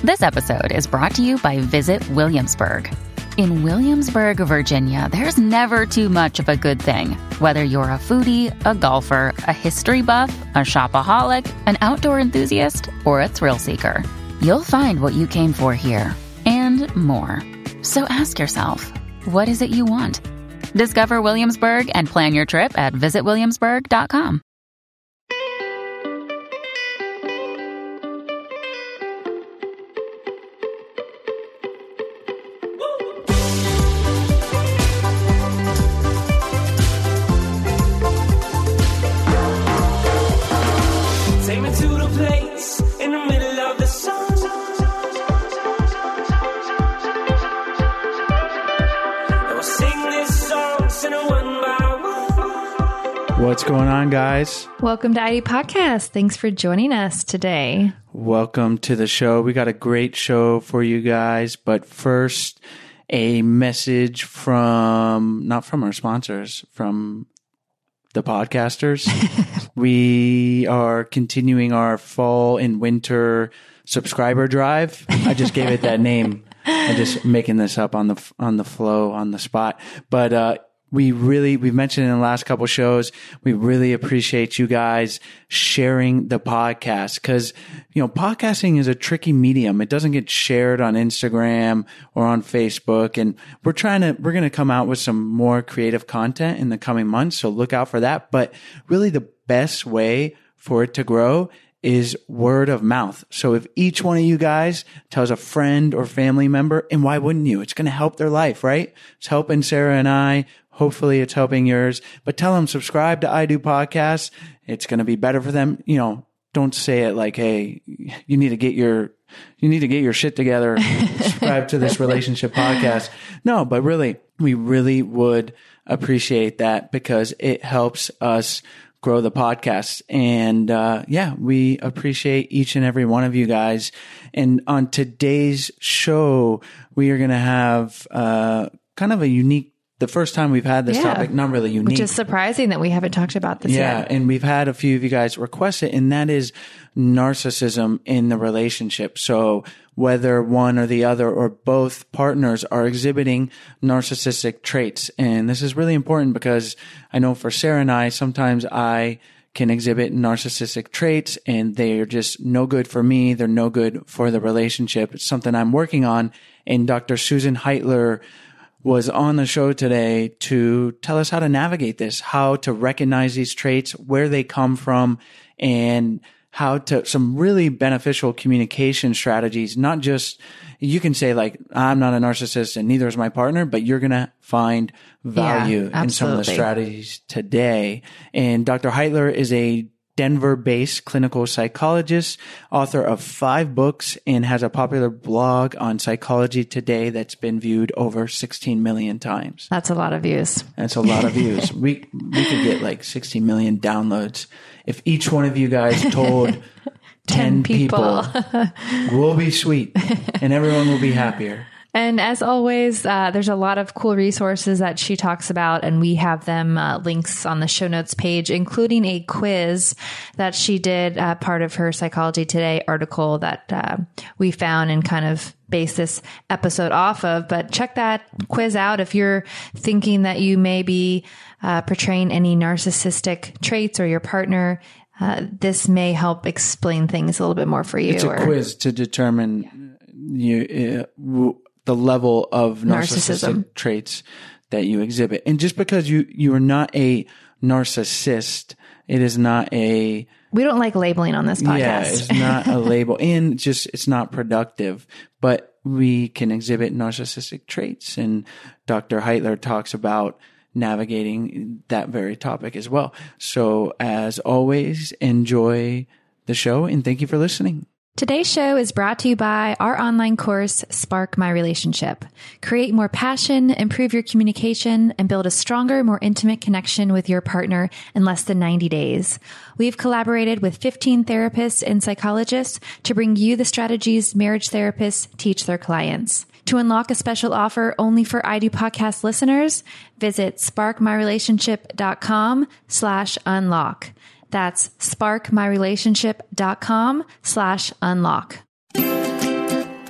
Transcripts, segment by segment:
This episode is brought to you by Visit Williamsburg. In Williamsburg, Virginia, there's never too much of a good thing. Whether you're a foodie, a golfer, a history buff, a shopaholic, an outdoor enthusiast, or a thrill seeker, you'll find what you came for here and more. So ask yourself, what is it you want? Discover Williamsburg and plan your trip at visitwilliamsburg.com. What's going on, guys? Welcome to ID Podcast. Thanks for joining us today. Welcome to the show. We got a great show for you guys, but first, a message from, not from our sponsors, from the podcasters. We are continuing our fall and winter subscriber drive. I just gave it that name. I'm just making this up on the flow, on the spot. But, we've mentioned in the last couple shows, we really appreciate you guys sharing the podcast because, podcasting is a tricky medium. It doesn't get shared on Instagram or on Facebook. And we're going to come out with some more creative content in the coming months. So look out for that. But really the best way for it to grow is word of mouth. So if each one of you guys tells a friend or family member, and why wouldn't you? It's going to help their life, right? It's helping Sarah and I. Hopefully it's helping yours, but tell them subscribe to I Do Podcasts. It's going to be better for them. Don't say it like, hey, you need to get your shit together. Subscribe to this relationship podcast. No, but really, we really would appreciate that because it helps us grow the podcast. And, we appreciate each and every one of you guys. And on today's show, we are going to have, kind of a unique, the first time we've had this topic, not really unique. Which is surprising that we haven't talked about this yet. Yeah, and we've had a few of you guys request it, and that is narcissism in the relationship. So whether one or the other or both partners are exhibiting narcissistic traits. And this is really important because I know for Sarah and I, sometimes I can exhibit narcissistic traits and they're just no good for me. They're no good for the relationship. It's something I'm working on. And Dr. Susan Heitler was on the show today to tell us how to navigate this, how to recognize these traits, where they come from, and how to, some really beneficial communication strategies. Not just, you can say like, I'm not a narcissist and neither is my partner, but you're going to find value in some of the strategies today. And Dr. Heitler is a Denver-based clinical psychologist, author of 5 books, and has a popular blog on Psychology Today that's been viewed over 16 million times. That's a lot of views. That's a lot of views. We could get like 60 million downloads. If each one of you guys told 10 people, we'll be sweet and everyone will be happier. And as always, there's a lot of cool resources that she talks about, and we have them links on the show notes page, including a quiz that she did, part of her Psychology Today article that we found and kind of base this episode off of. But check that quiz out if you're thinking that you may be portraying any narcissistic traits or your partner. This may help explain things a little bit more for you. It's a quiz to determine the level of narcissistic traits that you exhibit. And just because you are not a narcissist, it is not a... We don't like labeling on this podcast. Yeah, it's not a label. And just, it's not productive. But we can exhibit narcissistic traits. And Dr. Heitler talks about navigating that very topic as well. So as always, enjoy the show and thank you for listening. Today's show is brought to you by our online course, Spark My Relationship. Create more passion, improve your communication, and build a stronger, more intimate connection with your partner in less than 90 days. We've collaborated with 15 therapists and psychologists to bring you the strategies marriage therapists teach their clients. To unlock a special offer only for I Do Podcast listeners, visit sparkmyrelationship.com/unlock. That's sparkmyrelationship.com/unlock.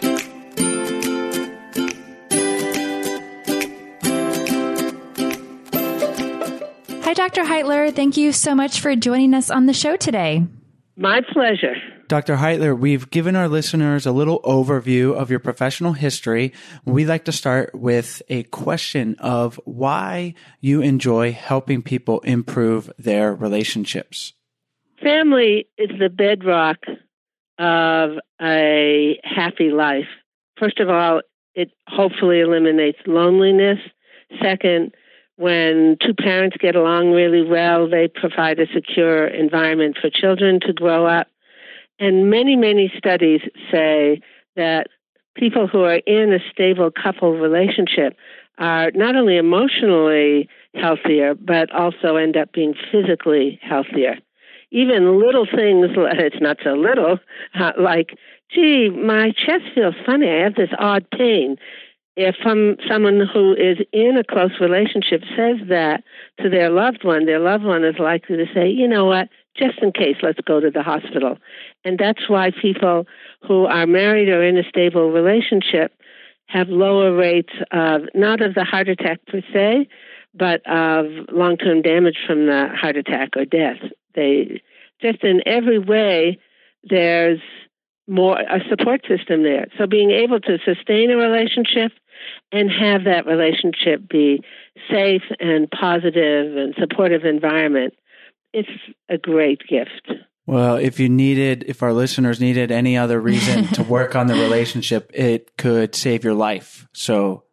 Hi, Dr. Heitler. Thank you so much for joining us on the show today. My pleasure. Dr. Heitler, we've given our listeners a little overview of your professional history. We'd like to start with a question of why you enjoy helping people improve their relationships. Family is the bedrock of a happy life. First of all, it hopefully eliminates loneliness. Second, when two parents get along really well, they provide a secure environment for children to grow up. And many, many studies say that people who are in a stable couple relationship are not only emotionally healthier, but also end up being physically healthier. Even little things, it's not so little, like, gee, my chest feels funny, I have this odd pain. If someone who is in a close relationship says that to their loved one is likely to say, you know what, just in case, let's go to the hospital. And that's why people who are married or in a stable relationship have lower rates of, not of the heart attack per se, but of long-term damage from the heart attack or death. They just in every way, there's more a support system there. So being able to sustain a relationship and have that relationship be safe and positive and supportive environment, it's a great gift. Well, if our listeners needed any other reason to work on the relationship, it could save your life. So,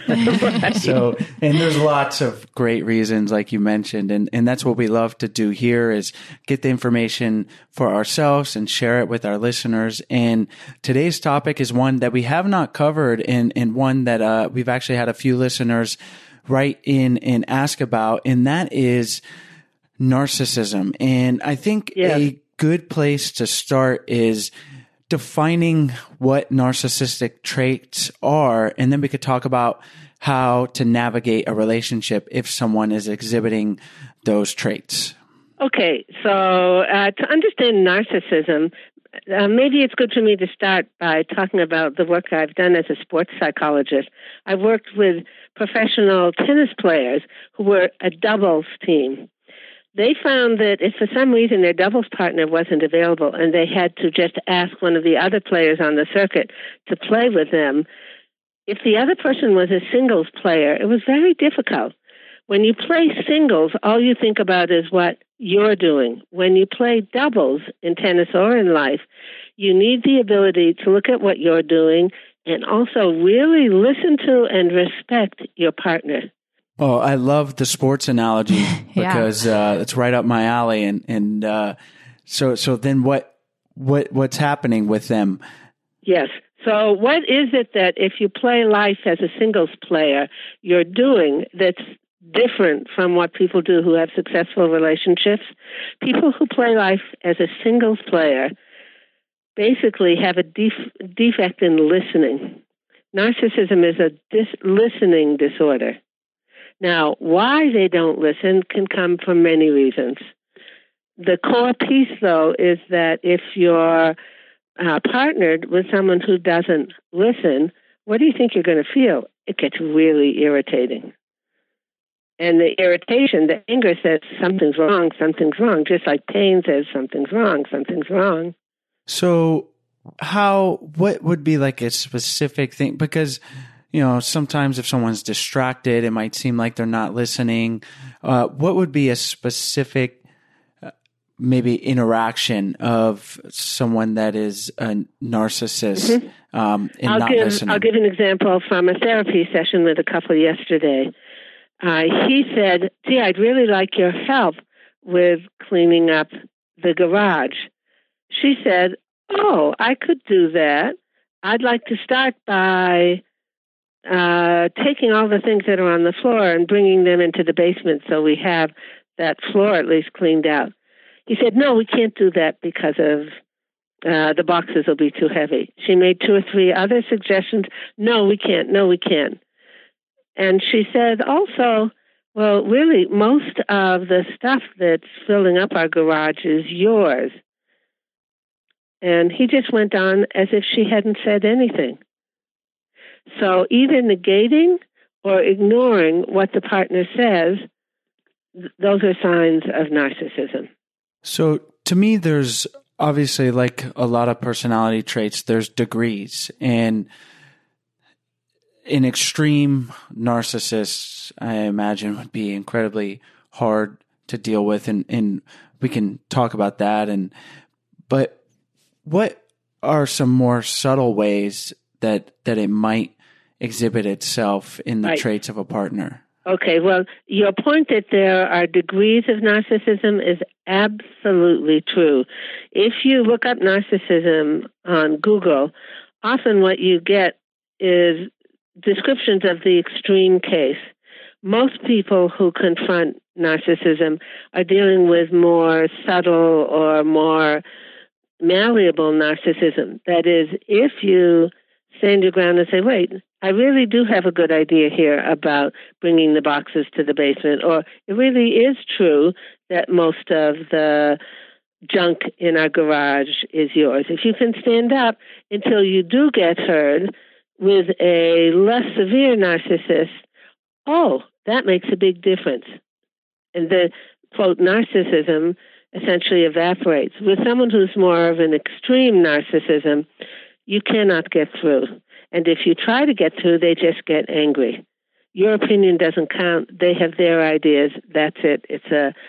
and there's lots of great reasons, like you mentioned, and that's what we love to do here is get the information for ourselves and share it with our listeners. And today's topic is one that we have not covered, and one that we've actually had a few listeners write in and ask about, and that is narcissism. And I think a good place to start is defining what narcissistic traits are, and then we could talk about how to navigate a relationship if someone is exhibiting those traits. Okay, so to understand narcissism, maybe it's good for me to start by talking about the work I've done as a sports psychologist. I've worked with professional tennis players who were a doubles team. They found that if for some reason their doubles partner wasn't available and they had to just ask one of the other players on the circuit to play with them, if the other person was a singles player, it was very difficult. When you play singles, all you think about is what you're doing. When you play doubles in tennis or in life, you need the ability to look at what you're doing and also really listen to and respect your partner. Oh, I love the sports analogy because it's right up my alley, and so then what's happening with them? Yes. So what is it that if you play life as a singles player, you're doing that's different from what people do who have successful relationships? People who play life as a singles player basically have a defect in listening. Narcissism is a listening disorder. Now, why they don't listen can come from many reasons. The core piece, though, is that if you're partnered with someone who doesn't listen, what do you think you're going to feel? It gets really irritating. And the irritation, the anger says something's wrong, just like pain says something's wrong. So what would be like a specific thing? Because sometimes if someone's distracted, it might seem like they're not listening. What would be a specific, maybe interaction of someone that is a narcissist not listening? I'll give an example from a therapy session with a couple yesterday. He said, gee, I'd really like your help with cleaning up the garage. She said, oh, I could do that. I'd like to start by taking all the things that are on the floor and bringing them into the basement so we have that floor at least cleaned out. He said, no, we can't do that because of the boxes will be too heavy. She made 2 or 3 other suggestions. No, we can't. And she said also, well, really, most of the stuff that's filling up our garage is yours. And he just went on as if she hadn't said anything. So either negating or ignoring what the partner says those are signs of narcissism. So to me, there's obviously, like a lot of personality traits, there's degrees. And an extreme narcissist, I imagine, would be incredibly hard to deal with. And we can talk about that. But what are some more subtle ways that it might exhibit itself in the traits of a partner? Okay, well, your point that there are degrees of narcissism is absolutely true. If you look up narcissism on Google, often what you get is descriptions of the extreme case. Most people who confront narcissism are dealing with more subtle or more malleable narcissism. That is, if you stand your ground and say, wait, I really do have a good idea here about bringing the boxes to the basement, or it really is true that most of the junk in our garage is yours. If you can stand up until you do get heard with a less severe narcissist, oh, that makes a big difference. And the, quote, narcissism essentially evaporates. With someone who's more of an extreme narcissism, you cannot get through. And if you try to get through, they just get angry. Your opinion doesn't count. They have their ideas. That's it. It's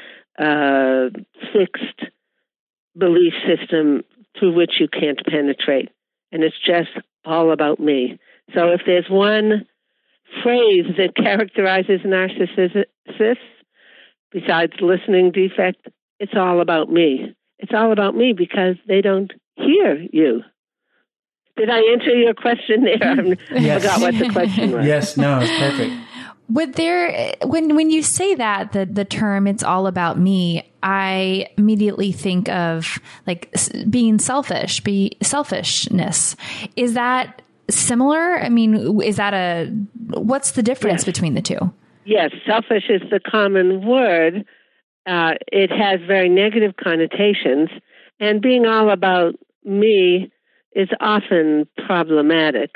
a fixed belief system through which you can't penetrate. And it's just all about me. So if there's one phrase that characterizes narcissists, besides listening defect, it's all about me. It's all about me because they don't hear you. Did I answer your question there? Yes. I forgot what the question was. Yes, no, it's perfect. Would there, when you say that, the term, it's all about me, I immediately think of like being selfish, selfishness. Is that similar? I mean, what's the difference between the two? Yes, selfish is the common word. It has very negative connotations, and being all about me is often problematic.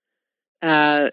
At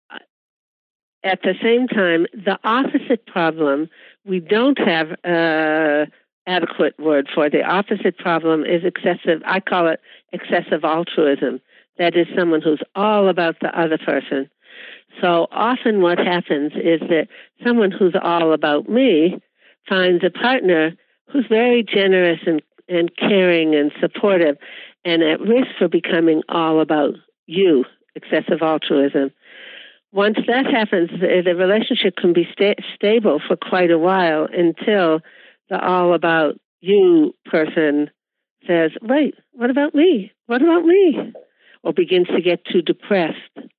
the same time, the opposite problem, we don't have an adequate word for. The opposite problem is excessive, I call it excessive altruism. That is someone who's all about the other person. So often what happens is that someone who's all about me finds a partner who's very generous and caring and supportive and at risk for becoming all about you, excessive altruism. Once that happens, the relationship can be stable for quite a while until the all about you person says, wait, what about me? What about me? Or begins to get too depressed.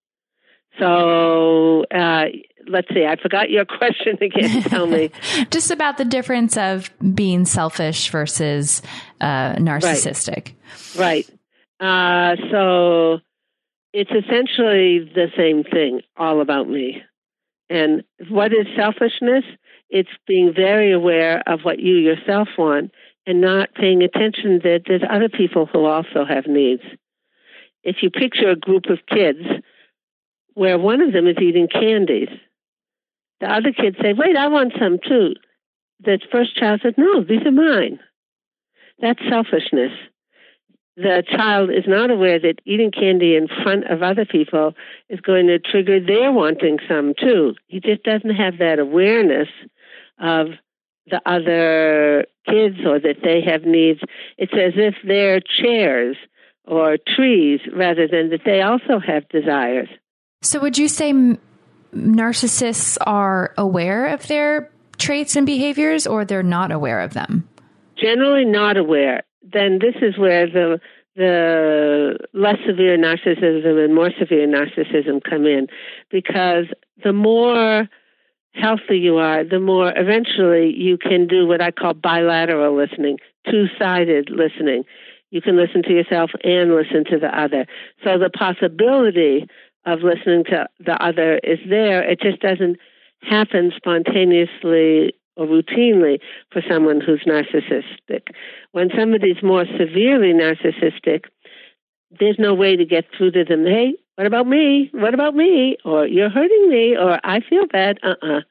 So let's see, I forgot your question again. Tell me. Just about the difference of being selfish versus narcissistic. Right. So it's essentially the same thing, all about me. And what is selfishness? It's being very aware of what you yourself want and not paying attention that there's other people who also have needs. If you picture a group of kids where one of them is eating candies, the other kids say, wait, I want some too. The first child says, no, these are mine. That's selfishness. The child is not aware that eating candy in front of other people is going to trigger their wanting some too. He just doesn't have that awareness of the other kids or that they have needs. It's as if they're chairs or trees rather than that they also have desires. So would you say narcissists are aware of their traits and behaviors, or they're not aware of them? Generally not aware. Then this is where the less severe narcissism and more severe narcissism come in, because the more healthy you are, the more eventually you can do what I call bilateral listening, two-sided listening. You can listen to yourself and listen to the other. So the possibility of listening to the other is there. It just doesn't happen spontaneously or routinely for someone who's narcissistic. When somebody's more severely narcissistic, there's no way to get through to them. Hey, what about me? What about me? Or you're hurting me? Or I feel bad.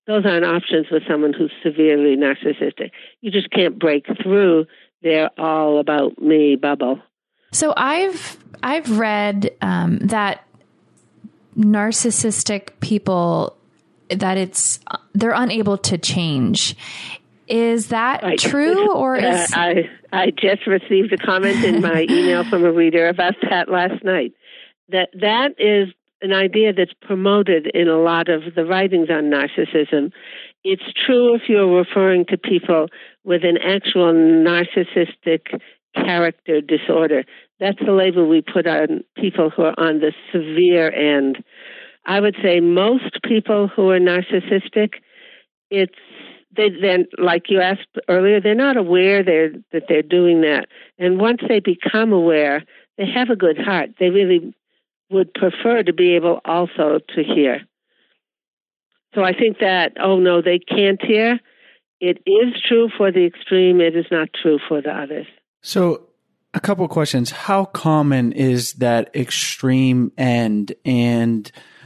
those aren't options with someone who's severely narcissistic. You just can't break through their all about me bubble. So I've read that narcissistic people, that they're unable to change. Is that right. True, or is I just received a comment in my email from a reader about that last night. That is an idea that's promoted in a lot of the writings on narcissism. It's true if you're referring to people with an actual narcissistic character disorder. That's the label we put on people who are on the severe end. I would say most people who are narcissistic, then, like you asked earlier, they're not aware that they're doing that. And once they become aware, they have a good heart. They really would prefer to be able also to hear. So I think that, oh no, they can't hear. It is true for the extreme. It is not true for the others. So a couple of questions. How common is that extreme end? And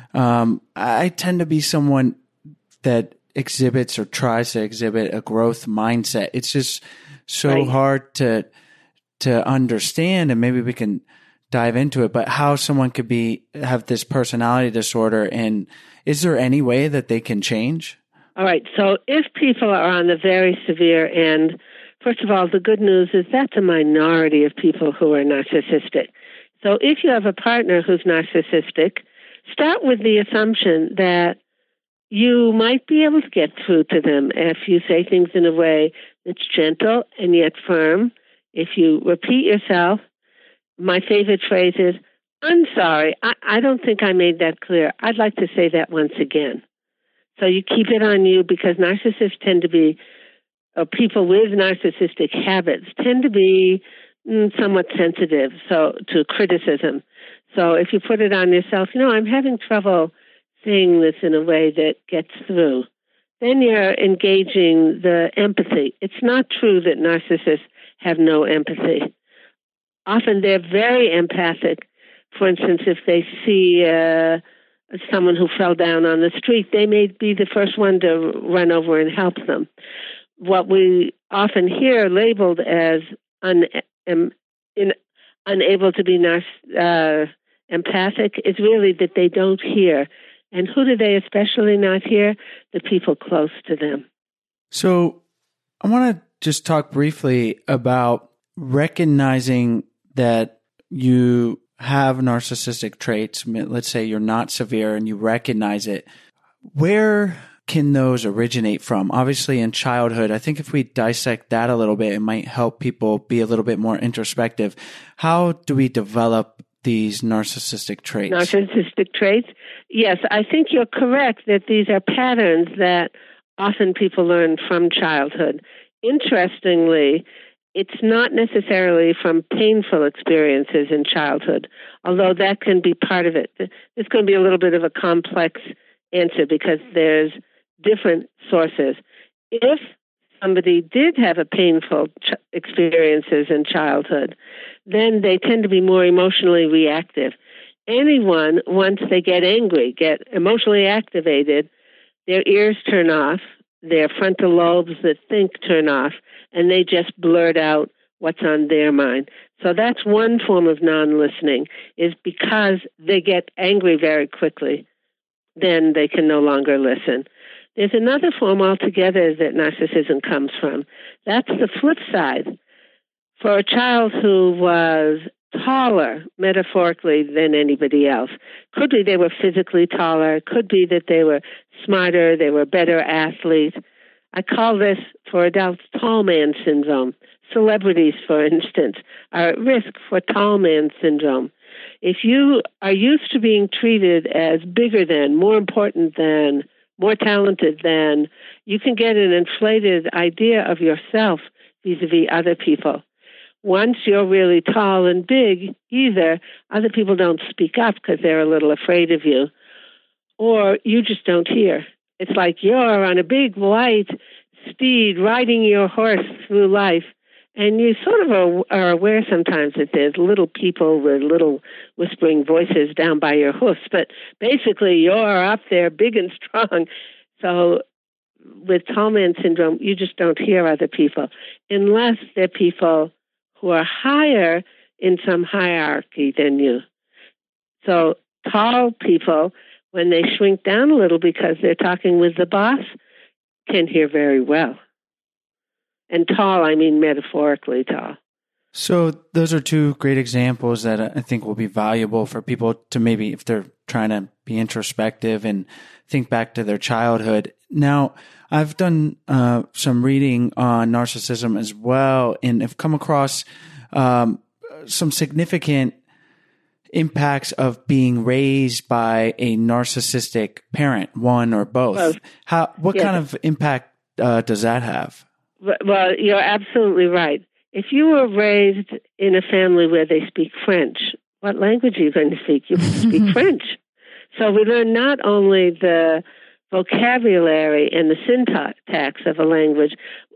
I tend to be someone that exhibits or tries to exhibit a growth mindset. It's just so hard to understand, and maybe we can dive into it, but how someone could have this personality disorder, and is there any way that they can change? All right. So if people are on the very severe end, first of all, the good news is that's a minority of people who are narcissistic. So if you have a partner who's narcissistic, start with the assumption that you might be able to get through to them if you say things in a way that's gentle and yet firm. If you repeat yourself, my favorite phrase is, I'm sorry, I don't think I made that clear. I'd like to say that once again. So you keep it on you, because narcissists tend to be, or people with narcissistic habits tend to be somewhat sensitive to criticism. So if you put it on yourself, I'm having trouble saying this in a way that gets through, then you're engaging the empathy. It's not true that narcissists have no empathy. Often they're very empathic. For instance, if they see someone who fell down on the street, they may be the first one to run over and help them. What we often hear labeled as unable to be empathic is really that they don't hear. And who do they especially not hear? The people close to them. So I want to just talk briefly about recognizing that you have narcissistic traits. Let's say you're not severe and you recognize it. Where can those originate from? Obviously in childhood. I think if we dissect that a little bit, it might help people be a little bit more introspective. How do we develop these narcissistic traits? Narcissistic traits? Yes, I think you're correct that these are patterns that often people learn from childhood. Interestingly, it's not necessarily from painful experiences in childhood, although that can be part of it. It's going to be a little bit of a complex answer because there's different sources. If somebody did have a painful experiences in childhood, then they tend to be more emotionally reactive. Anyone, once they get angry, get emotionally activated, their ears turn off, their frontal lobes that think turn off, and they just blurt out what's on their mind. So that's one form of non-listening, is because they get angry very quickly, then they can no longer listen. There's another form altogether that narcissism comes from. That's the flip side. For a child who was taller, metaphorically, than anybody else, could be they were physically taller, could be that they were smarter, they were better athletes. I call this, for adults, tall man syndrome. Celebrities, for instance, are at risk for tall man syndrome. If you are used to being treated as bigger than, more important than, more talented than, you can get an inflated idea of yourself vis-a-vis other people. Once you're really tall and big, either other people don't speak up because they're a little afraid of you, or you just don't hear. It's like you're on a big white steed riding your horse through life, and you sort of are aware sometimes that there's little people with little whispering voices down by your hoofs, but basically you're up there big and strong. So with tall man syndrome, you just don't hear other people unless they're people who are higher in some hierarchy than you. So tall people, when they shrink down a little because they're talking with the boss, can hear very well. And tall, I mean metaphorically tall. So those are two great examples that I think will be valuable for people to maybe, if they're trying to be introspective and think back to their childhood. Now, I've done some reading on narcissism as well, and have come across some significant impacts of being raised by a narcissistic parent, one or both. What kind of impact does that have? Well, you're absolutely right. If you were raised in a family where they speak French, what language are you going to speak? You speak French. So we learn not only the vocabulary and the syntax of a language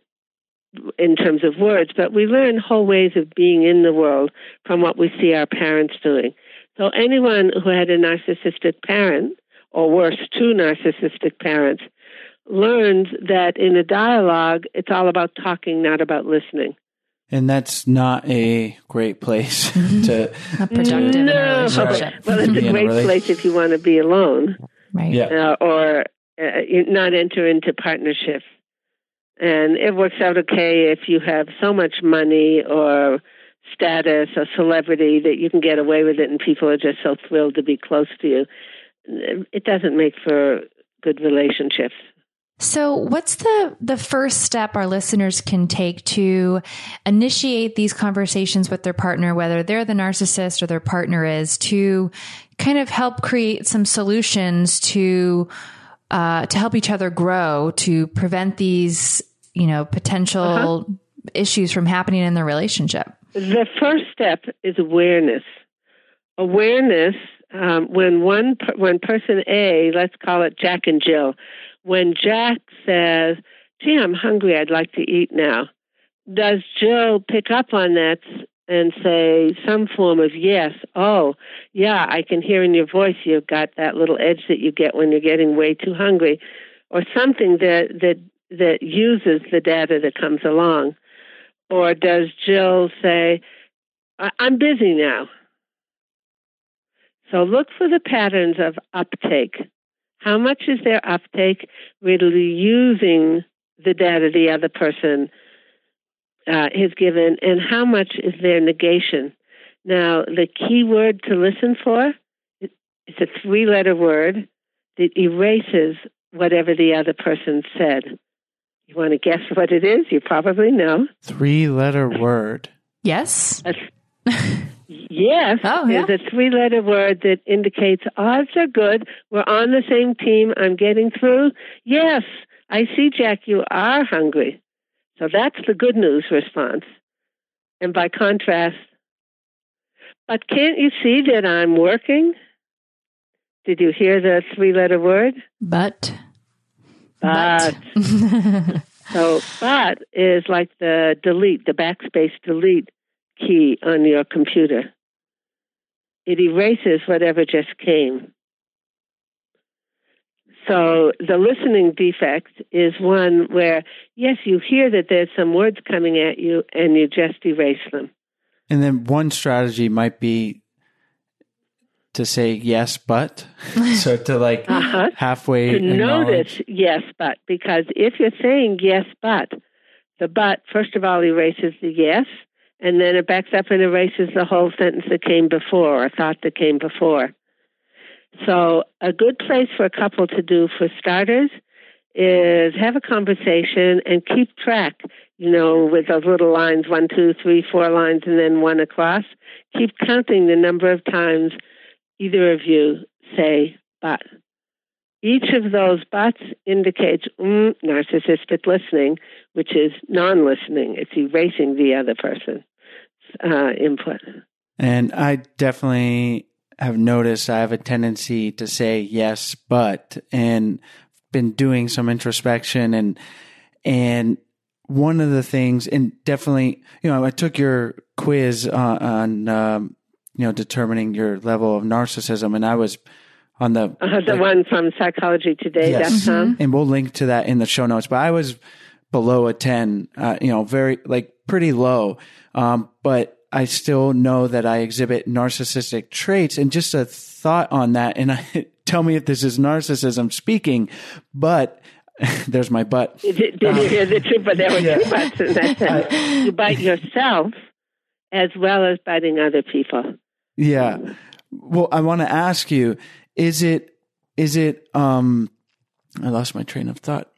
in terms of words, but we learn whole ways of being in the world from what we see our parents doing. So anyone who had a narcissistic parent, or worse, two narcissistic parents, learns that in a dialogue, it's all about talking, not about listening. And that's not a great place to... Not productive in a relationship. Well, it's a great place if you want to be alone. Right. Yeah. Or not enter into partnerships. And it works out okay if you have so much money or status or celebrity that you can get away with it and people are just so thrilled to be close to you. It doesn't make for good relationships. So what's the first step our listeners can take to initiate these conversations with their partner, whether they're the narcissist or their partner is, to kind of help create some solutions to help each other grow, to prevent these, potential issues from happening in the relationship? The first step is awareness. Awareness, when person A, let's call it Jack and Jill, when Jack says, gee, I'm hungry, I'd like to eat now, does Jill pick up on that and say some form of yes? Oh, yeah, I can hear in your voice you've got that little edge that you get when you're getting way too hungry, or something that uses the data that comes along? Or does Jill say, I'm busy now? So look for the patterns of uptake. How much is their uptake really using the data the other person has given, and how much is their negation? Now, the key word to listen for, it's a 3-letter word that erases whatever the other person said. You want to guess what it is? You probably know. 3-letter word. Yes. Yes, is a 3-letter word that indicates odds are good. We're on the same team. I'm getting through. Yes, I see, Jack, you are hungry. So that's the good news response. And by contrast, but can't you see that I'm working? Did you hear the 3-letter word? But. So, but is like the delete, the backspace delete key on your computer. It erases whatever just came. So the listening defect is one where, yes, you hear that there's some words coming at you and you just erase them. And then one strategy might be to say yes, but. So to halfway to notice yes, but. Because if you're saying yes, but, the but, first of all, erases the yes, and then it backs up and erases the whole sentence that came before, or thought that came before. So a good place for a couple to do, for starters, is have a conversation and keep track, with those little lines, 1, 2, 3, 4 lines, and then 1 across. Keep counting the number of times either of you say but. Each of those buts indicates narcissistic listening, which is non-listening. It's erasing the other person's input. And I definitely have noticed I have a tendency to say yes, but, and been doing some introspection and one of the things, and definitely, I took your quiz on determining your level of narcissism, and I was on the one from psychologytoday.com. Yes. And we'll link to that in the show notes. But I was below a 10, very pretty low. But I still know that I exhibit narcissistic traits. And just a thought on that, and tell me if this is narcissism speaking, but there's my butt. Did you hear the two? But there were two butts in that sentence. You bite yourself as well as biting other people. Yeah. Well, I want to ask you, is it, I lost my train of thought.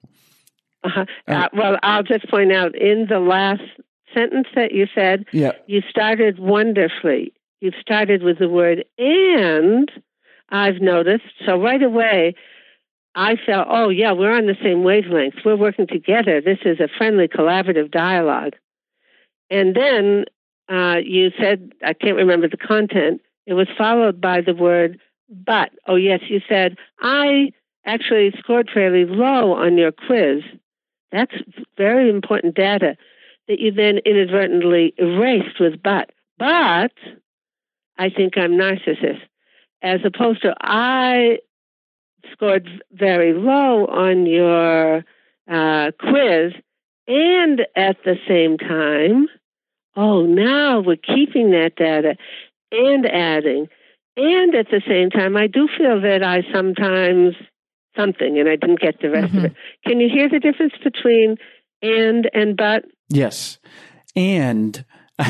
Well, I'll just point out in the last sentence that you said, you started wonderfully. You started with the word "and," I've noticed. So right away, I felt, oh, yeah, we're on the same wavelength. We're working together. This is a friendly, collaborative dialogue. And then you said, I can't remember the content, it was followed by the word "but." Oh, yes, you said, I actually scored fairly low on your quiz. That's very important data that you then inadvertently erased with "but." But I think I'm narcissist. As opposed to, I scored very low on your quiz, and at the same time, now we're keeping that data and adding. And at the same time, I do feel that I sometimes something, and I didn't get the rest of it. Can you hear the difference between and but? Yes. And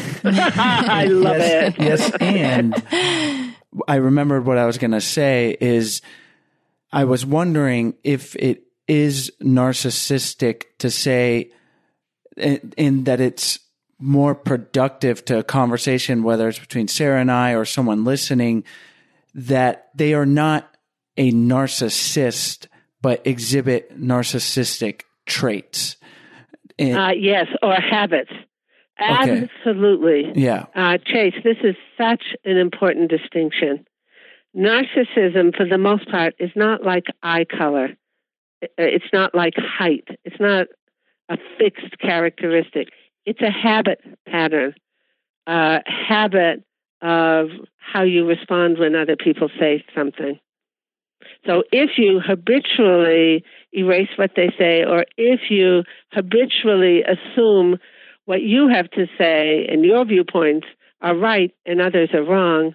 I love it. Yes. And I remembered what I was going to say is I was wondering if it is narcissistic to say in that it's more productive to a conversation, whether it's between Sarah and I or someone listening, that they are not a narcissist, but exhibit narcissistic traits. Yes, or habits. Absolutely. Okay. Yeah. Chase, this is such an important distinction. Narcissism, for the most part, is not like eye color. It's not like height. It's not a fixed characteristic. It's a habit pattern, a habit of how you respond when other people say something. So if you habitually erase what they say, or if you habitually assume what you have to say and your viewpoints are right and others are wrong,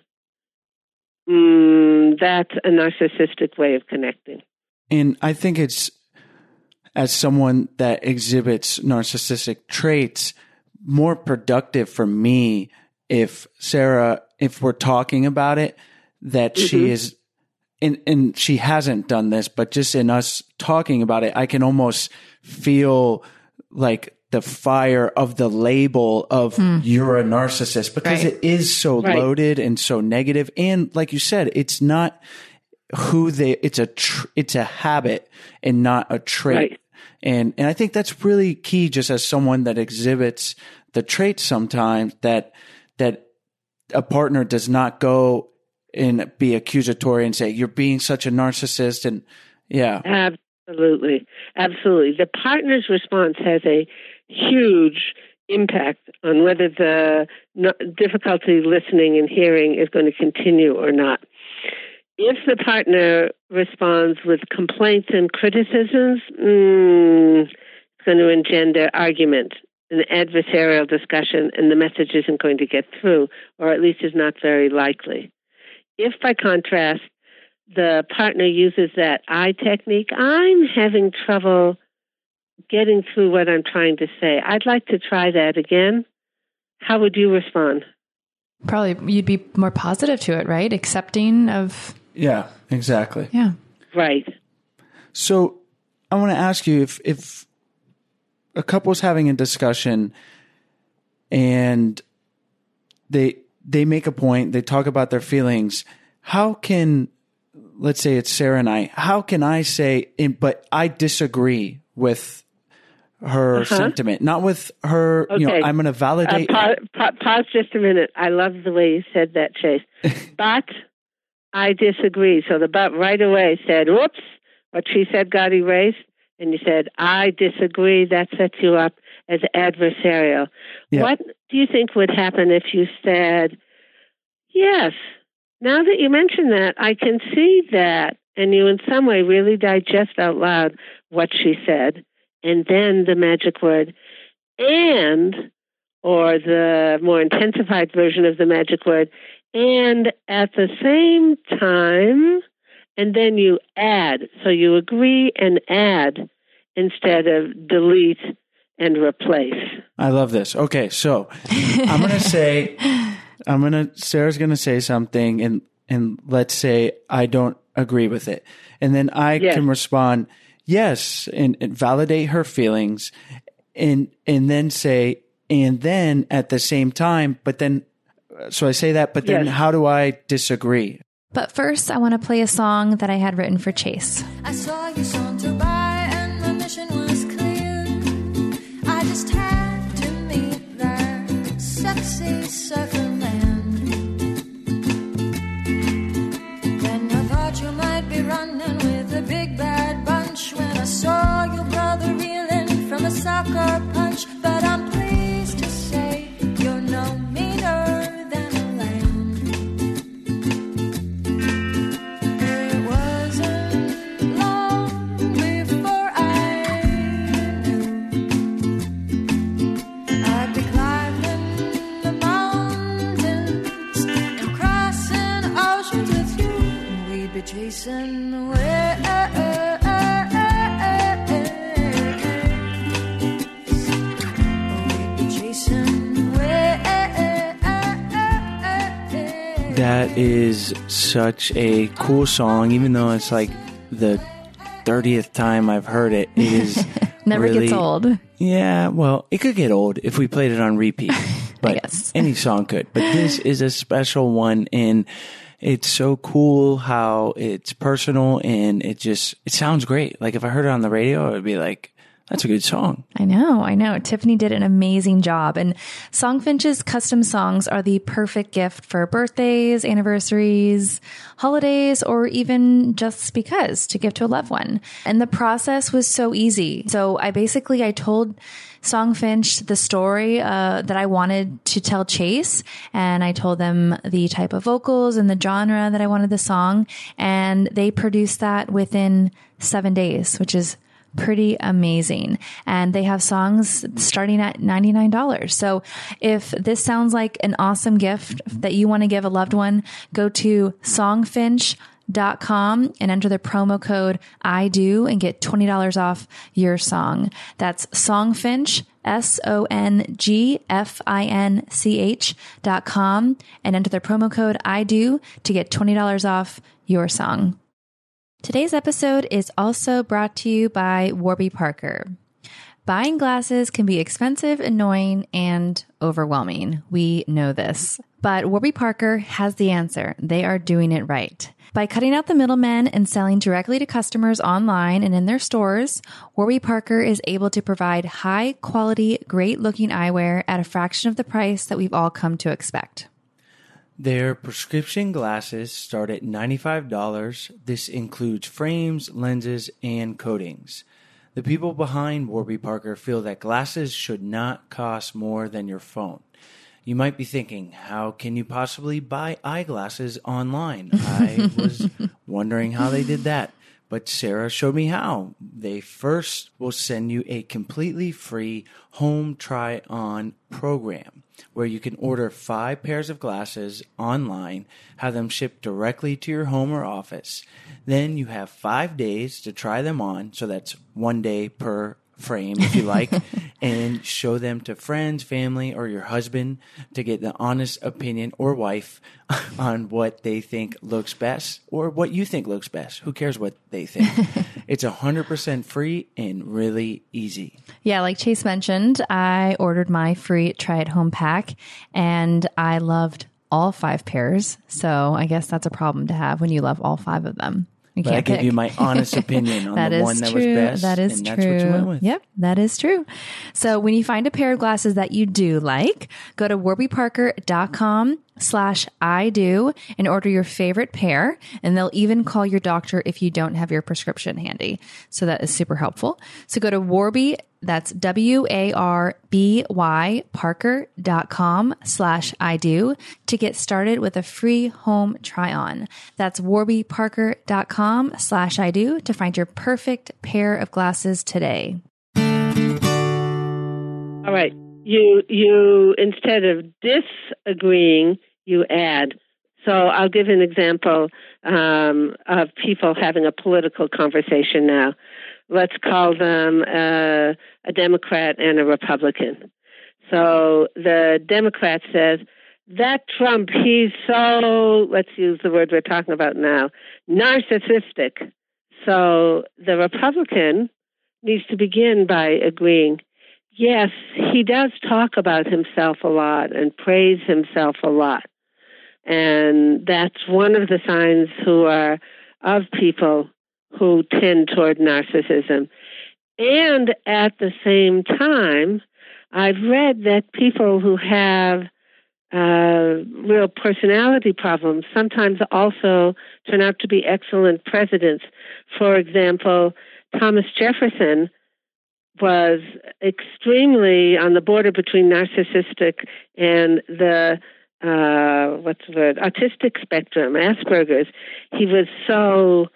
that's a narcissistic way of connecting. And I think it's, as someone that exhibits narcissistic traits, more productive for me if we're talking about it, that she is, and she hasn't done this, but just in us talking about it, I can almost feel like the fire of the label of you're a narcissist, because it is so loaded and so negative. And like you said, it's not it's a habit and not a trait. Right. And I think that's really key, just as someone that exhibits the traits sometimes, that a partner does not go and be accusatory and say, you're being such a narcissist. And Absolutely. The partner's response has a huge impact on whether the difficulty listening and hearing is going to continue or not. If the partner responds with complaints and criticisms, it's going to engender argument, an adversarial discussion, and the message isn't going to get through, or at least is not very likely. If, by contrast, the partner uses that eye technique, I'm having trouble getting through what I'm trying to say. I'd like to try that again. How would you respond? Probably you'd be more positive to it, right? Accepting of... Yeah, exactly. Yeah. Right. So I want to ask you, if a couple's having a discussion and they make a point, they talk about their feelings, how can, let's say it's Sarah and I, how can I say, but I disagree with her sentiment, not with her, okay. I'm going to validate. Pause just a minute. I love the way you said that, Chase. But I disagree. So the but right away said, whoops, what she said got erased. And you said, I disagree. That sets you up as adversarial. Yeah. What do you think would happen if you said, yes, Now that you mention that, I can see that, and you in some way really digest out loud what she said, and then the magic word, and, or the more intensified version of the magic word, and at the same time, and then you add. So you agree and add instead of delete and replace. I love this. Okay, so I'm going to say, Sarah's going to say something, and let's say I don't agree with it. And then I can respond, yes, and validate her feelings, and then say, and then at the same time, but then, so I say that, but then how do I disagree? But first, I want to play a song that I had written for Chase. I saw you saunter by and the mission was clear. I just had to meet that sexy surfer man. Then I thought you might be running with a big bad bunch when I saw your brother reeling from a soccer punch. But I'm pleased to say you're no meaner than a lamb. It wasn't long before I knew I'd be climbing the mountains and crossing oceans with you. We'd be chasing the waves. That is such a cool song, even though it's like the 30th time I've heard it. It is Never really, gets old. Yeah, well, it could get old if we played it on repeat. But guess. any song could. But this is a special one, and it's so cool how it's personal, and it sounds great. Like if I heard it on the radio, I would be like, that's a good song. I know. Tiffany did an amazing job. And Songfinch's custom songs are the perfect gift for birthdays, anniversaries, holidays, or even just because to give to a loved one. And the process was so easy. So I told Songfinch the story that I wanted to tell Chase, and I told them the type of vocals and the genre that I wanted the song, and they produced that within 7 days, which is pretty amazing. And they have songs starting at $99. So if this sounds like an awesome gift that you want to give a loved one, go to songfinch.com and enter the promo code I do and get $20 off your song. That's Songfinch, SONGFINCH.com, and enter the promo code I do to get $20 off your song. Today's episode is also brought to you by Warby Parker. Buying glasses can be expensive, annoying, and overwhelming. We know this. But Warby Parker has the answer. They are doing it right. By cutting out the middlemen and selling directly to customers online and in their stores, Warby Parker is able to provide high-quality, great-looking eyewear at a fraction of the price that we've all come to expect. Their prescription glasses start at $95. This includes frames, lenses, and coatings. The people behind Warby Parker feel that glasses should not cost more than your phone. You might be thinking, how can you possibly buy eyeglasses online? I was wondering how they did that. But Sarah showed me how. They first will send you a completely free home try-on program where you can order 5 pairs of glasses online, have them shipped directly to your home or office. Then you have 5 days to try them on, so that's 1 day per frame if you like, and show them to friends, family, or your husband to get the honest opinion, or wife, on what they think looks best or what you think looks best. Who cares what they think? It's 100% free and really easy. Yeah, like Chase mentioned, I ordered my free try-at-home pack, and I loved all 5 pairs. So I guess that's a problem to have when you love all 5 of them. But I gave you my honest opinion on the one that was best. That is and true. That's what you went with. Yep, that is true. So when you find a pair of glasses that you do like, go to warbyparker.com/I do and order your favorite pair. And they'll even call your doctor if you don't have your prescription handy. So that is super helpful. So go to warbyparker.com/I That's WARBY Parker.com/I-do to get started with a free home try-on. That's warbyparker.com/I-do to find your perfect pair of glasses today. All right. You instead of disagreeing, you add. So I'll give an example of people having a political conversation now. Let's call them a Democrat and a Republican. So the Democrat says, that Trump, he's so, let's use the word we're talking about now, narcissistic. So the Republican needs to begin by agreeing, yes, he does talk about himself a lot and praise himself a lot. And that's one of the signs of people who tend toward narcissism. And at the same time, I've read that people who have real personality problems sometimes also turn out to be excellent presidents. For example, Thomas Jefferson was extremely on the border between narcissistic and the autistic spectrum, Asperger's. He was so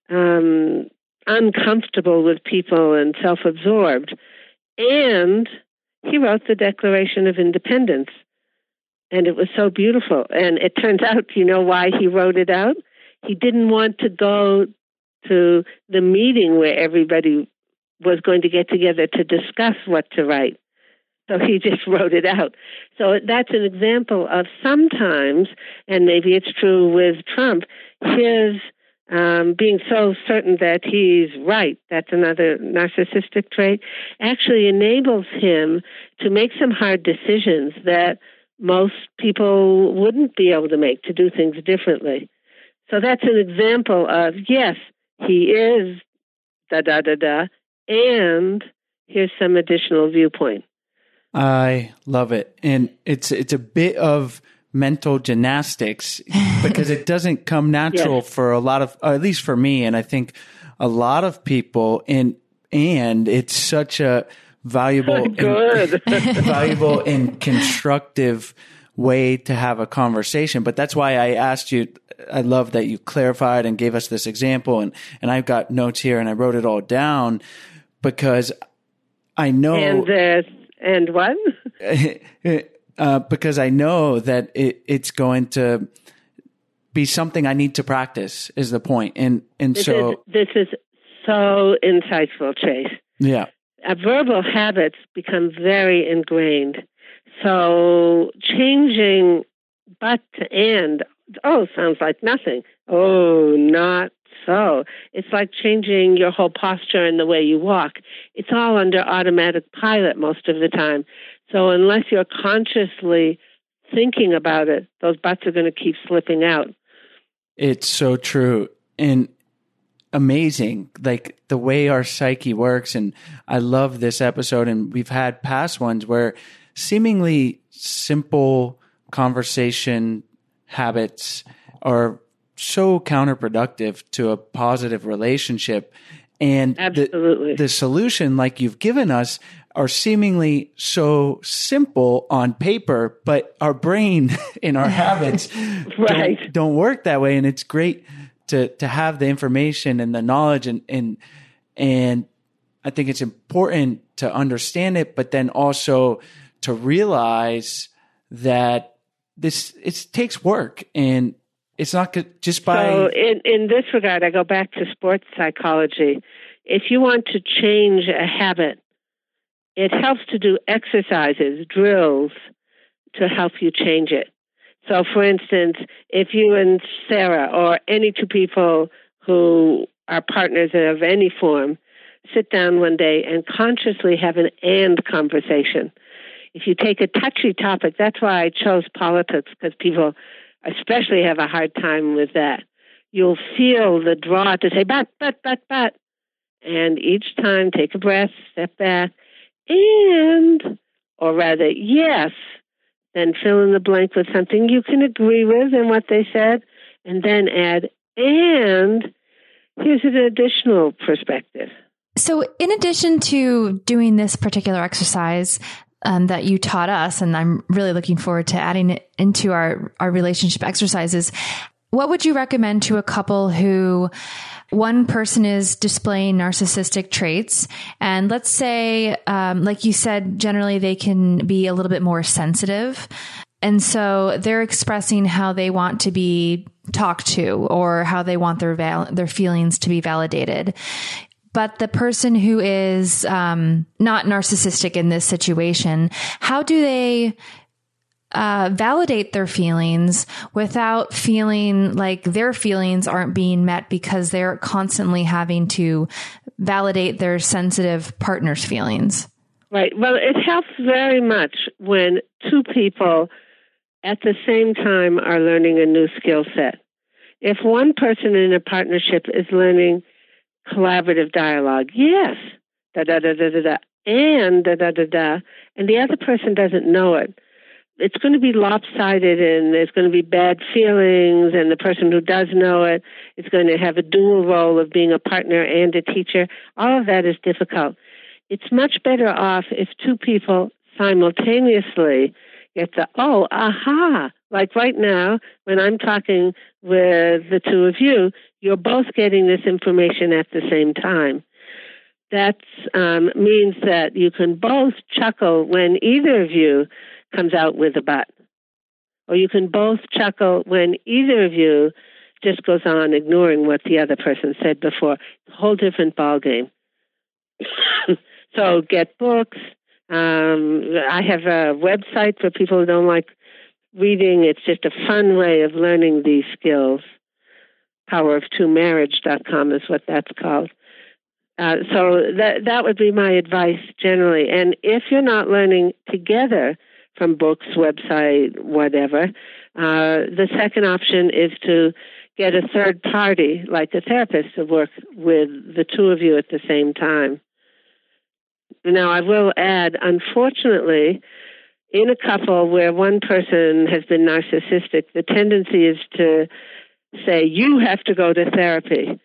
uncomfortable with people and self-absorbed. And he wrote the Declaration of Independence. And it was so beautiful. And it turns out, you know why he wrote it out? He didn't want to go to the meeting where everybody was going to get together to discuss what to write. So he just wrote it out. So that's an example of sometimes, and maybe it's true with Trump, his being so certain that he's right, that's another narcissistic trait, actually enables him to make some hard decisions that most people wouldn't be able to make, to do things differently. So that's an example of, yes, he is da-da-da-da, and here's some additional viewpoint. I love it. And it's a bit of mental gymnastics because it doesn't come natural for a lot of, or at least for me, and I think a lot of people, and it's such a valuable valuable and constructive way to have a conversation. But that's why I asked you, I love that you clarified and gave us this example, and I've got notes here and I wrote it all down because I know and what? Because I know that it's going to be something I need to practice is the point. And this is so insightful, Chase. Yeah. Verbal habits become very ingrained. So changing but to and, sounds like nothing. Oh, not so. It's like changing your whole posture and the way you walk. It's all under automatic pilot most of the time. So unless you're consciously thinking about it, those buts are going to keep slipping out. It's so true. And amazing, like the way our psyche works. And I love this episode. And we've had past ones where seemingly simple conversation habits are so counterproductive to a positive relationship. And absolutely, the solution, like you've given us, are seemingly so simple on paper, but our brain and our habits don't work that way. And it's great to have the information and the knowledge, and I think it's important to understand it, but then also to realize that it takes work, and it's not just by. So in this regard, I go back to sports psychology. If you want to change a habit, it helps to do exercises, drills, to help you change it. So, for instance, if you and Sarah, or any two people who are partners of any form, sit down one day and consciously have an and conversation. If you take a touchy topic, that's why I chose politics, because people especially have a hard time with that. You'll feel the draw to say, but. And each time, take a breath, step back, and, or rather, yes, then fill in the blank with something you can agree with in what they said, and then add, and here's an additional perspective. So in addition to doing this particular exercise that you taught us, and I'm really looking forward to adding it into our relationship exercises, what would you recommend to a couple who one person is displaying narcissistic traits? And let's say, like you said, generally they can be a little bit more sensitive. And so they're expressing how they want to be talked to or how they want their feelings to be validated. But the person who is not narcissistic in this situation, how do they validate their feelings without feeling like their feelings aren't being met because they're constantly having to validate their sensitive partner's feelings? Right. Well, it helps very much when two people at the same time are learning a new skill set. If one person in a partnership is learning collaborative dialogue, yes, da-da-da-da-da-da, and da-da-da-da, and the other person doesn't know it, it's going to be lopsided and there's going to be bad feelings, and the person who does know it is going to have a dual role of being a partner and a teacher. All of that is difficult. It's much better off if two people simultaneously get the, oh, aha, like right now when I'm talking with the two of you, you're both getting this information at the same time. That means that you can both chuckle when either of you comes out with a but. Or you can both chuckle when either of you just goes on ignoring what the other person said before. It's a whole different ballgame. So get books. I have a website for people who don't like reading. It's just a fun way of learning these skills. Poweroftwomarriage.com is what that's called. So that would be my advice generally. And if you're not learning together from books, website, whatever, the second option is to get a third party, like a therapist, to work with the two of you at the same time. Now, I will add, unfortunately, in a couple where one person has been narcissistic, the tendency is to say, you have to go to therapy,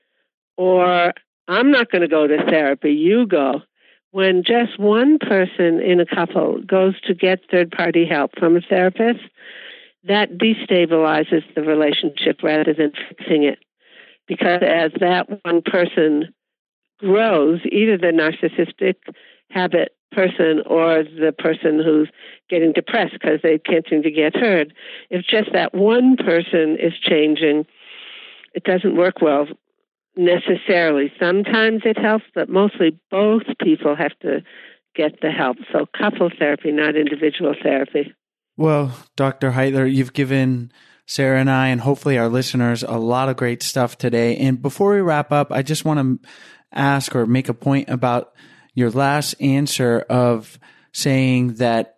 or I'm not going to go to therapy, you go. When just one person in a couple goes to get third-party help from a therapist, that destabilizes the relationship rather than fixing it. Because as that one person grows, either the narcissistic habit person or the person who's getting depressed because they can't seem to get heard, if just that one person is changing, it doesn't work well necessarily. Sometimes it helps, but mostly both people have to get the help. So couple therapy, not individual therapy. Well, Dr. Heitler, you've given Sarah and I, and hopefully our listeners, a lot of great stuff today. And before we wrap up, I just want to ask or make a point about your last answer of saying that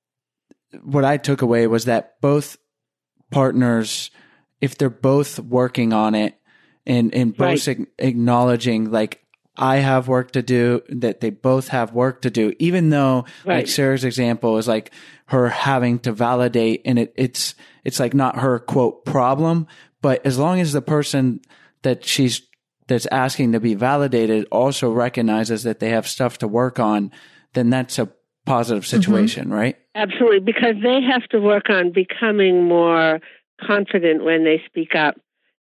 what I took away was that both partners, if they're both working on it and both acknowledging, like, I have work to do, that they both have work to do, even though like Sarah's example is like her having to validate, and it's like not her quote problem, but as long as the person that's asking to be validated also recognizes that they have stuff to work on, then that's a positive situation, right? Absolutely, because they have to work on becoming more confident when they speak up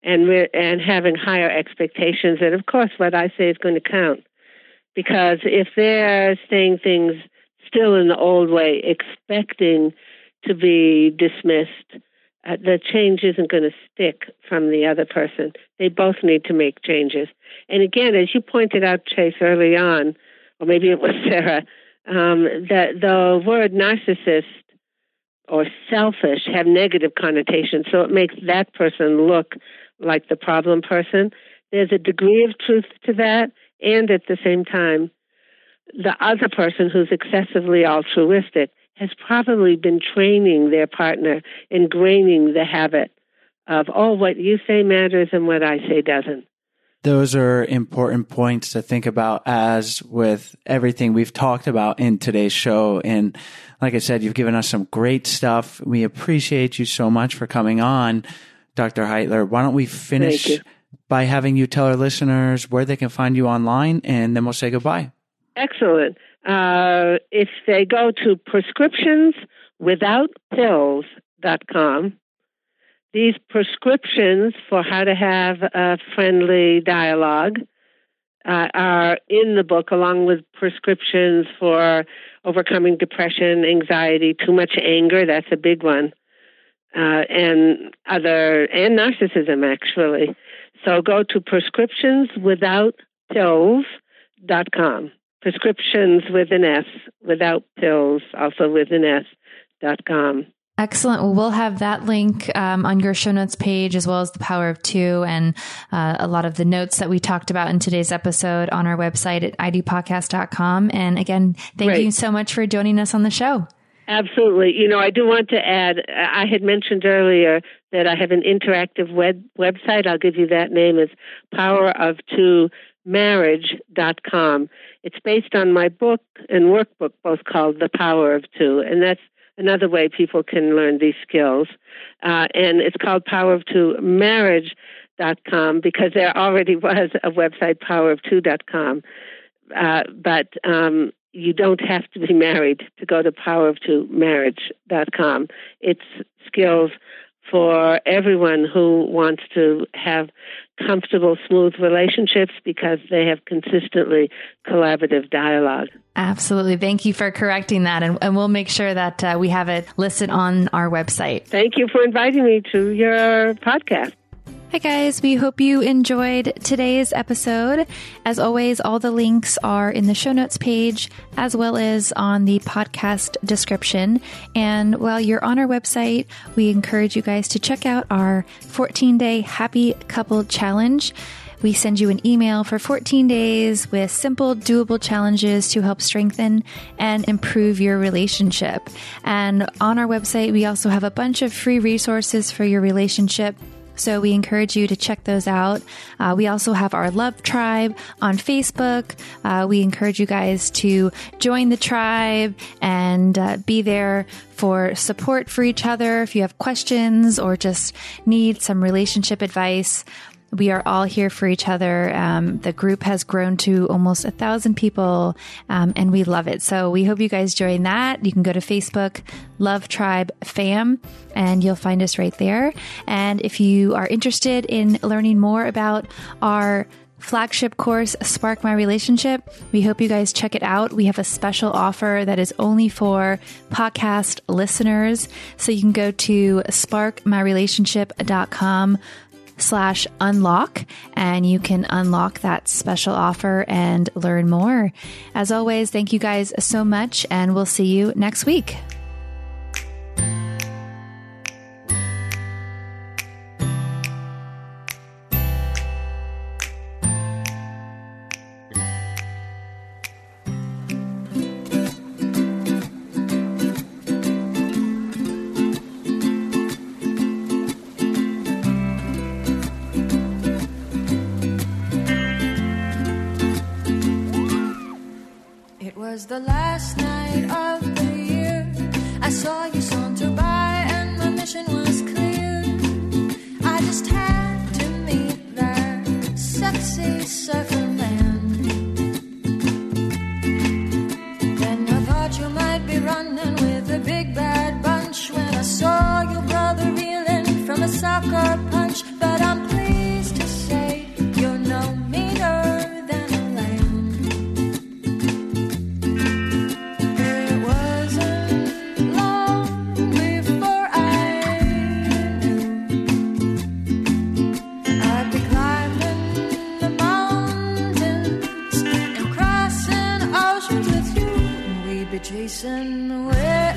and having higher expectations. And of course, what I say is going to count. Because if they're saying things still in the old way, expecting to be dismissed, the change isn't going to stick from the other person. They both need to make changes. And again, as you pointed out, Chase, early on, or maybe it was Sarah, that the word narcissist or selfish have negative connotations, so it makes that person look like the problem person. There's a degree of truth to that, and at the same time, the other person who's excessively altruistic has probably been training their partner, ingraining the habit of, oh, what you say matters and what I say doesn't. Those are important points to think about, as with everything we've talked about in today's show. And like I said, you've given us some great stuff. We appreciate you so much for coming on, Dr. Heitler. Why don't we finish by having you tell our listeners where they can find you online, and then we'll say goodbye. Excellent. If they go to prescriptionswithoutpills.com, these prescriptions for how to have a friendly dialogue are in the book, along with prescriptions for overcoming depression, anxiety, too much anger. That's a big one. And narcissism, actually. So go to prescriptionswithoutpills.com. Prescriptions with an S, without pills, also with an S.com. Excellent. Well, we'll have that link on your show notes page, as well as the Power of Two and a lot of the notes that we talked about in today's episode on our website at idopodcast.com. And again, thank you so much for joining us on the show. Absolutely. I do want to add, I had mentioned earlier that I have an interactive website. I'll give you that name. It's poweroftwomarriage.com. It's based on my book and workbook, both called The Power of Two. And that's another way people can learn these skills. And it's called poweroftwomarriage.com because there already was a website, poweroftwo.com. But you don't have to be married to go to poweroftwomarriage.com. It's skills for everyone who wants to have comfortable, smooth relationships because they have consistently collaborative dialogue. Absolutely. Thank you for correcting that. And we'll make sure that we have it listed on our website. Thank you for inviting me to your podcast. Hi guys, we hope you enjoyed today's episode. As always, all the links are in the show notes page as well as on the podcast description. And while you're on our website, we encourage you guys to check out our 14-day Happy Couple Challenge. We send you an email for 14 days with simple, doable challenges to help strengthen and improve your relationship. And on our website, we also have a bunch of free resources for your relationship. So we encourage you to check those out. We also have our Love Tribe on Facebook. We encourage you guys to join the tribe and be there for support for each other. If you have questions or just need some relationship advice, we are all here for each other. The group has grown to almost 1,000 people, and we love it. So we hope you guys join that. You can go to Facebook, Love Tribe Fam, and you'll find us right there. And if you are interested in learning more about our flagship course, Spark My Relationship, we hope you guys check it out. We have a special offer that is only for podcast listeners. So you can go to sparkmyrelationship.com/unlock, and you can unlock that special offer and learn more. As always, thank you guys so much, and we'll see you next week. The last night of the year, I saw you saunter by and my mission was clear. I just had to meet that sexy surfer man. Then I thought you might be running with a big bad bunch when I saw your brother reeling from a soccer punch. But I'm pleased to say you're no meaner than a lamb. Chasing away,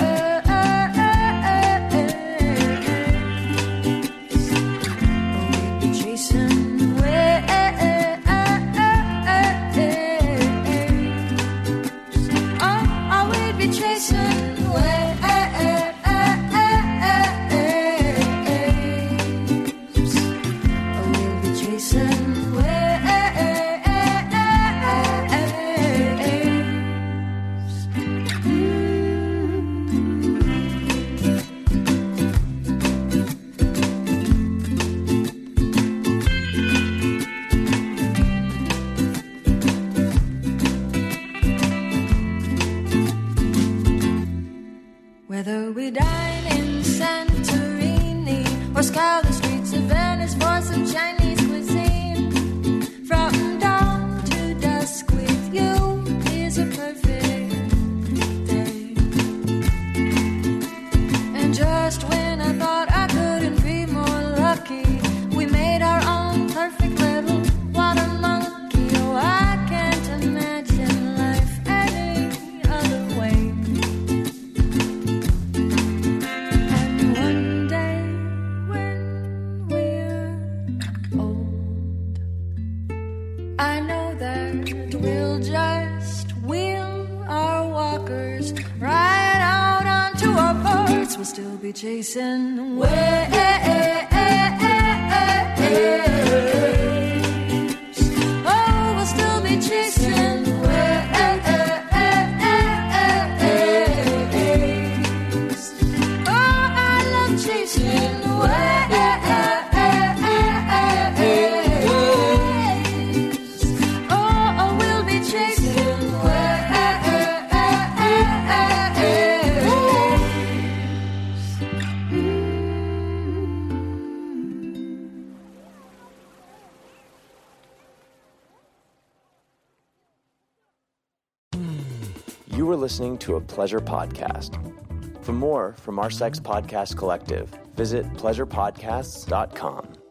we'd be chasing away, oh, we'd be chasing away, we'd be chasing away. Mm-hmm. we'll just wheel our walkers right out onto our porch. We'll still be chasing waves. Oh, we'll still be chasing waves. Oh, I love chasing waves. Oh, we'll be chasing You were listening to a Pleasure Podcast. For more from our Sex Podcast Collective, visit pleasurepodcasts.com.